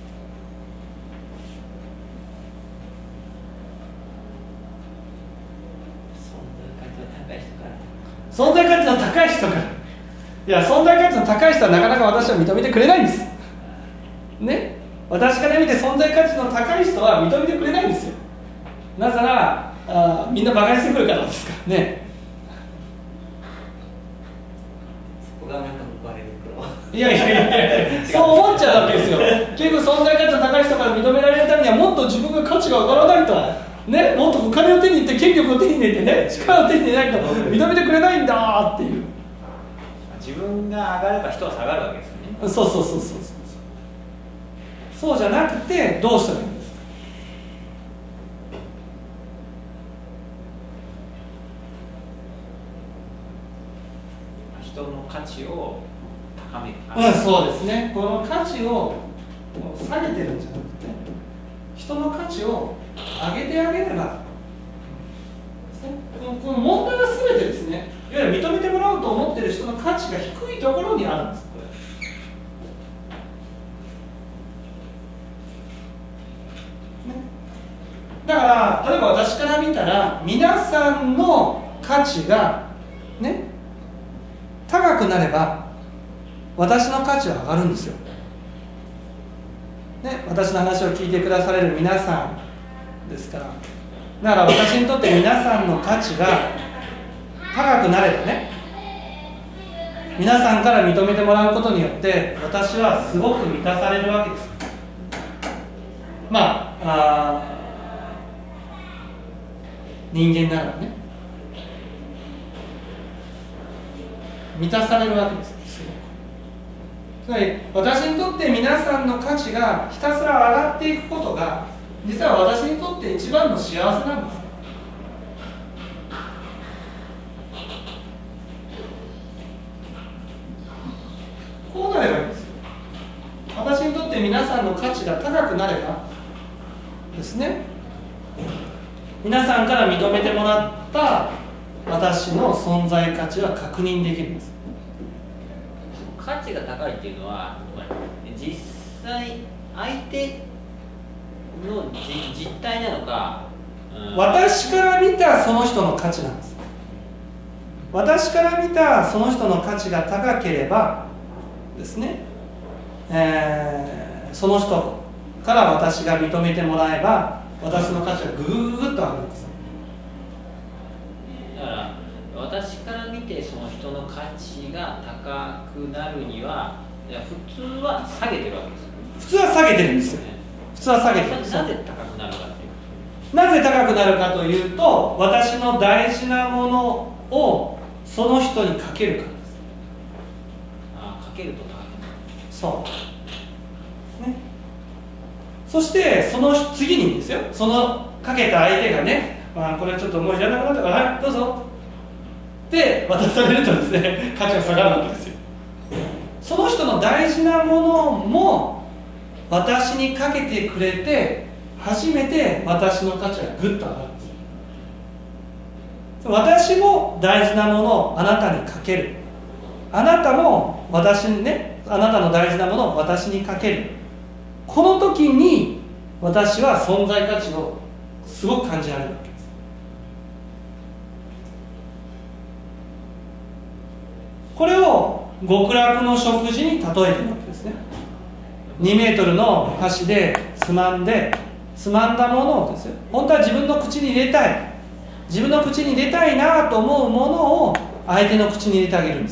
存在価値の高い人から。いや、存在価値の高い人はなかなか私は認めてくれないんですね。私から見て存在価値の高い人は認めてくれないんですよ。なぜならあみんな馬鹿にしてくるからですからね。 そこがなんか報われる黒。 いやいやいやそう思っちゃうわけですよ。結局存在価値の高い人から認められるためにはもっと自分が価値が上がらないとね、もっとお金を手に入れて権力を手に入れてね、力を手に入れないと認めてくれないんだっていう。 自分が上がれば人は下がるわけですよね。 そうそうそうそうそう。そうじゃなくてどうしたらいいんですか。 人の価値を高める。 うん、そうですね。この価値を下げてるんじゃなくて、人の価値を上げてあげれば、この、この問題は全てですね、いわゆる認めてもらおうと思っている人の価値が低いところにあるんです。これだから例えば私から見たら皆さんの価値がね高くなれば私の価値は上がるんですよ、ね、私の話を聞いてくだされる皆さんですから。だから私にとって皆さんの価値が高くなればね、皆さんから認めてもらうことによって私はすごく満たされるわけです。まあ、あ人間ならね満たされるわけです。つまり私にとって皆さんの価値がひたすら上がっていくことが実は私にとって一番の幸せなんです。こうなればいいんですよ。私にとって皆さんの価値が高くなればですね、皆さんから認めてもらった私の存在価値は確認できるんです。 価値が高いっていうのは実際相手の実態なのか、 うん、私から見たその人の価値なんです。私から見たその人の価値が高ければですね、えー、その人から私が認めてもらえば私の価値はぐーっと上がるんです。 だから私から見てその人の価値が高くなるにはいや普通は下げてるわけですよ。 普通は下げてるんですよ、ね、普通は下げてるんです。 なぜ高くなるかっていうなぜ高くなるかというと私の大事なものをその人にかけるからです。 ああ、かけると高くなる。 そうね。そしてその次にですよ、そのかけた相手がね、まあ、これちょっともういらなくなったからはいどうぞって渡されるとですね価値が下がるわけですよ。その人の大事なものも私にかけてくれて初めて私の価値がぐっと上がるんです。私も大事なものをあなたにかける、あなたも私にね、あなたの大事なものを私にかける。この時に私は存在価値をすごく感じられるわけです。これを極楽の食事に例えているわけですね。にメートルの箸でつまんでつまんだものをですよ、本当は自分の口に入れたい、自分の口に入れたいなと思うものを相手の口に入れてあげるんです。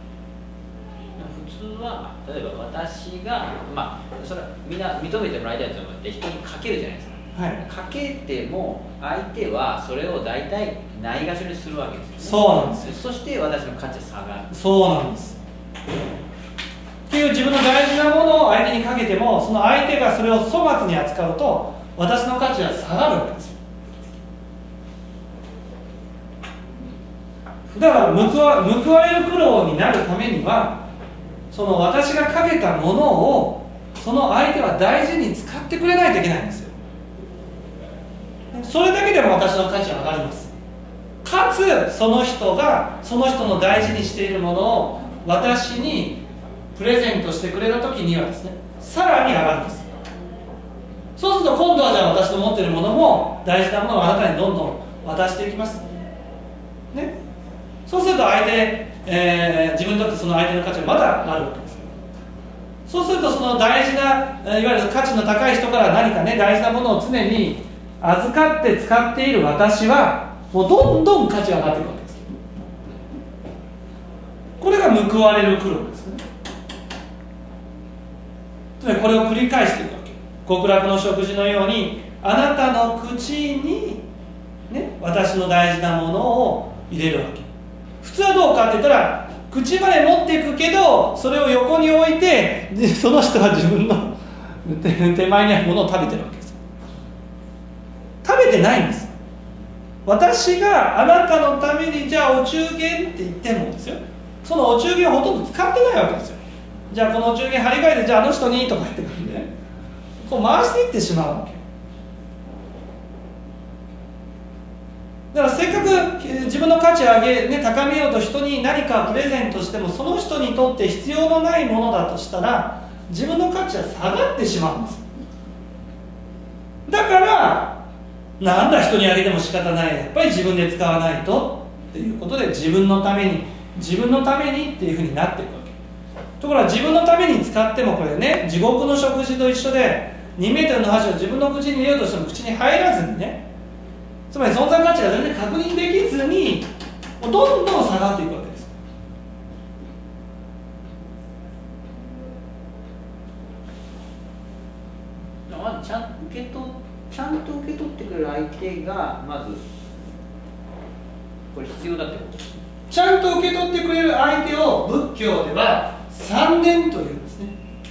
普通は例えば私がまあそれはみんな認めてもらいたいと思って人にかけるじゃないですか、はい、かけても相手はそれを大体ないがしろにするわけですよね。 そうなんです。 そして私の価値は下がる。 そうなんです。っていう自分の大事なものを相手にかけてもその相手がそれを粗末に扱うと私の価値は下がるわけですよ。だから報わ、報われる苦労になるためにはその私がかけたものをその相手は大事に使ってくれないといけないんですよ。それだけでも私の価値は上がります。かつその人がその人の大事にしているものを私にプレゼントしてくれた時にはですね、さらに上がるんです。そうすると今度はじゃあ私の持っているものも大事なものをあなたにどんどん渡していきますね。そうすると相手、えー、自分にとってその相手の価値がまだあるわけです。そうするとその大事な、いわゆる価値の高い人から何かね、大事なものを常に預かって使っている私はもうどんどん価値が上がっていくわけです。これが報われる苦労ですね。つまりこれを繰り返していくわけ。極楽の食事のようにあなたの口に、ね、私の大事なものを入れるわけ。普通はどうかって言ったら口まで持っていくけどそれを横に置いて、でその人は自分の手前にあるものを食べてるわけです。食べてないんです。私があなたのためにじゃあお中元って言ってもですよ、そのお中元をほとんど使ってないわけですよ。じゃあこのお中元張り替えてじゃああの人にとか言ってくるんで、ね、こう回していってしまうわけ。だからせっかく自分の価値を上げ、ね、高めようと人に何かプレゼントしてもその人にとって必要のないものだとしたら自分の価値は下がってしまうんです。だからなんだ人にあげても仕方ない、やっぱり自分で使わないとっていうことで自分のために自分のためにっていうふうになっていくわけ。ところが自分のために使ってもこれね、地獄の食事と一緒でにメートルの箸を自分の口に入れようとしても口に入らずにね、つまり存在価値が全然確認できずにどんどん下がっていくわけです。 まずちゃんと受け取ちゃんと受け取ってくれる相手がまずこれ必要だってことです。 ちゃんと受け取ってくれる相手を仏教では三念というんですね。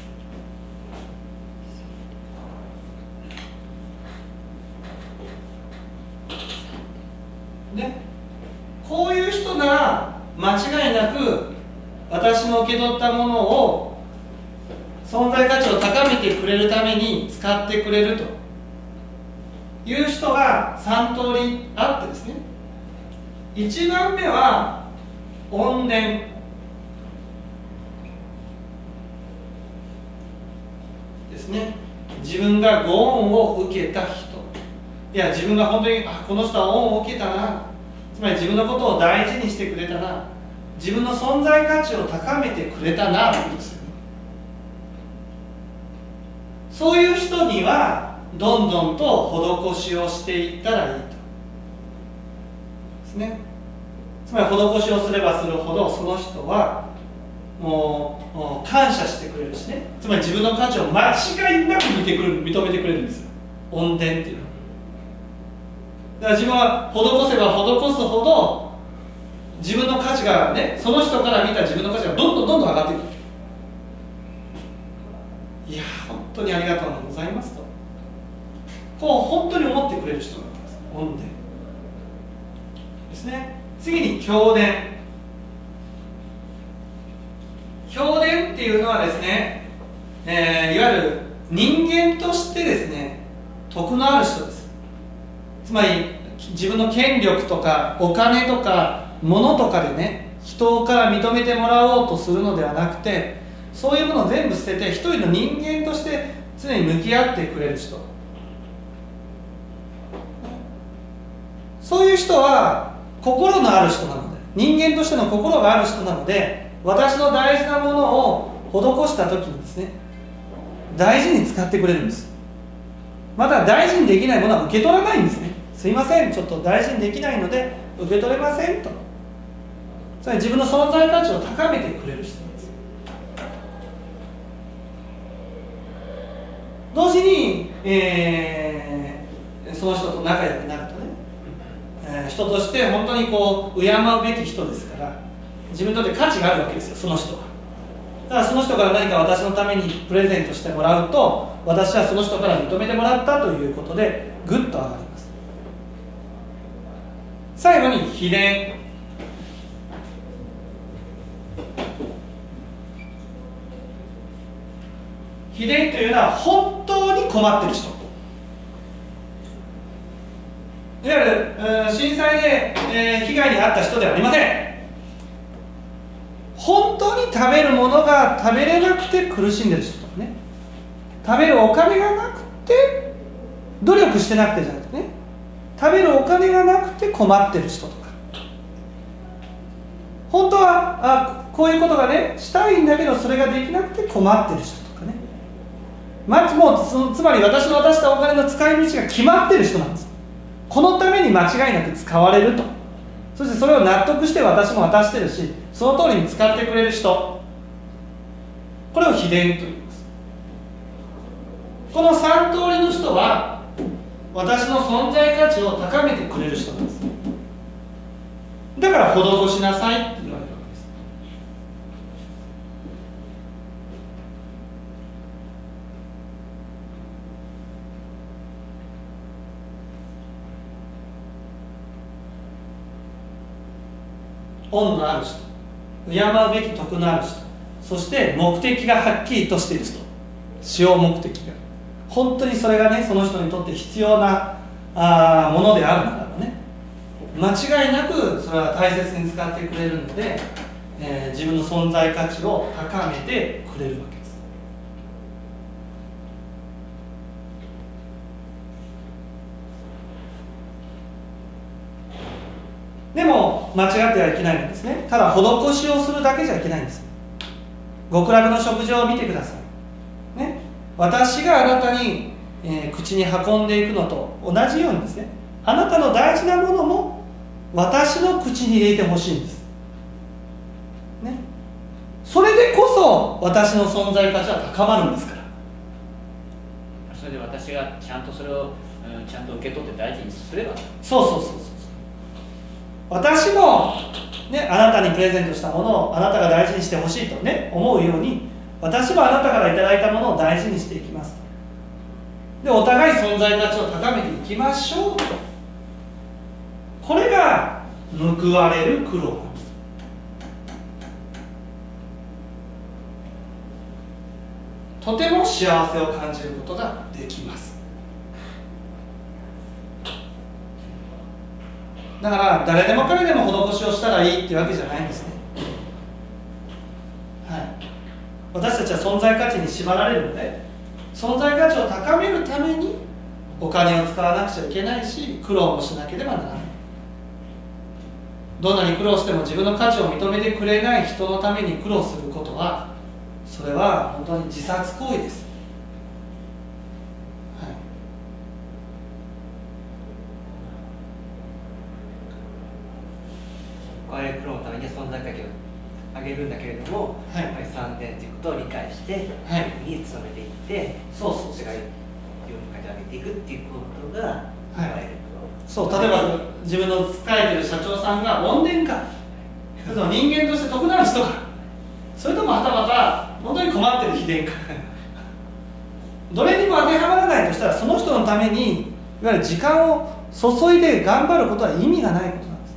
ね、こういう人なら間違いなく私の受け取ったものを存在価値を高めてくれるために使ってくれるという人がさん通りあってですね、いちばんめは怨念ですね。自分がご恩を受けた人、いや自分が本当にあこの人は恩を受けたな、つまり自分のことを大事にしてくれたな、自分の存在価値を高めてくれたなということですよね。そういう人にはどんどんと施しをしていったらいいとですね。つまり施しをすればするほどその人はもう、もう感謝してくれるしね、つまり自分の価値を間違いなく見てくる認めてくれるんですよ、恩典っていうのは。だから自分は施せば施すほど自分の価値がね、その人から見た自分の価値がどんどんどんどん上がっていく。いや本当にありがとうございますとこう本当に思ってくれる人なんです。恩典ですね。次に教伝。教伝っていうのはですね、えー、いわゆる人間としてですね徳のある人です。つまり自分の権力とかお金とか物とかでね人から認めてもらおうとするのではなくて、そういうものを全部捨てて一人の人間として常に向き合ってくれる人、そういう人は心のある人なので、人間としての心がある人なので、私の大事なものを施した時にですね大事に使ってくれるんです。また大事にできないものは受け取らないんですね。すいませんちょっと大事にできないので受け取れませんと、つまり自分の存在価値を高めてくれる人なんです。同時に、えー、その人と仲良くなるとね、えー、人として本当にこう敬うべき人ですから自分にとって価値があるわけですよ、その人は。だからその人から何か私のためにプレゼントしてもらうと、私はその人から認めてもらったということでぐっと上がります。最後に秘伝。 秘伝というのは本当に困ってる人、いわゆる、うん、震災で、えー、被害に遭った人ではありません。本当に食べるものが食べれなくて苦しんでる人とかね、食べるお金がなくて努力してなくてじゃなくてね、食べるお金がなくて困ってる人とか、本当はあこういうことがねしたいんだけどそれができなくて困ってる人とかね、ま、もうそのつまり私の渡したお金の使い道が決まってる人なんです。このために間違いなく使われると、そしてそれを納得して私も渡してるし、その通りに使ってくれる人、これを秘伝と言います。このさん通りの人は私の存在価値を高めてくれる人なんです。だから施しなさいって言われるわけです。恩のある人、敬うべき徳のある人、そして目的がはっきりとしている人、使用目的が本当にそれがねその人にとって必要なあものであるならばね、間違いなくそれは大切に使ってくれるので、えー、自分の存在価値を高めてくれるわけです。でも間違ってはいけないんですね。ただ施しをするだけじゃいけないんです。極楽の食事を見てください、ね、私があなたに、えー、口に運んでいくのと同じようにですね、あなたの大事なものも私の口に入れてほしいんです、ね、それでこそ私の存在価値は高まるんですから。 それで私がちゃんとそれを、うん、ちゃんと受け取って大事にすれば、 そうそうそうそう、私も、ね、あなたにプレゼントしたものをあなたが大事にしてほしいと、ね、思うように、私もあなたからいただいたものを大事にしていきます。でお互い存在価値を高めていきましょう。これが報われる苦労なんです。とても幸せを感じることができます。だから誰でも彼でも施しをしたらいいっていうわけじゃないんですね、はい、私たちは存在価値に縛られるので、存在価値を高めるためにお金を使わなくちゃいけないし、苦労もしなければならない。どんなに苦労しても自分の価値を認めてくれない人のために苦労することは、それは本当に自殺行為です、はい、 我々プロのために存在価値を上げるんだけれども、はい、やっぱりさんてんということを理解して、はい、に努めていって、そうそうそう、世界業務価値を上げていくっていうことが、はい、 そう、例えば自分の仕えてる社長さんが怨念か、それとも人間として得なる人か、それともはたまた本当に困ってる秘伝かどれにも当てはまらないとしたら、その人のためにいわゆる時間を注いで頑張ることは意味がないことなんです、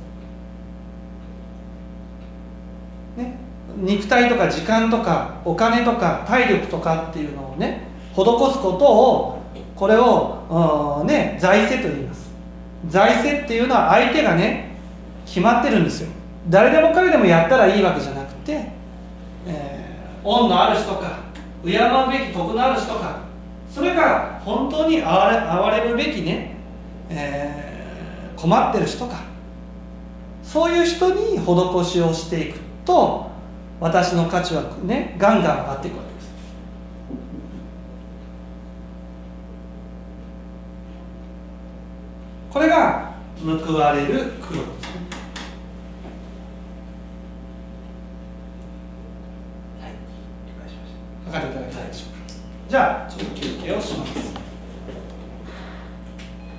ね、肉体とか時間とかお金とか体力とかっていうのをね施すことを、これを、ね、財政と言います。財政っていうのは相手がね決まってるんですよ。誰でも彼でもやったらいいわけじゃなくて、えー、恩のある人か敬うべき徳のある人か、それが本当に憐れ、憐れむべきね、えー、困ってる人か、そういう人に施しをしていくと、私の価値はねガンガン上がっていくわけです。これが報われる苦労。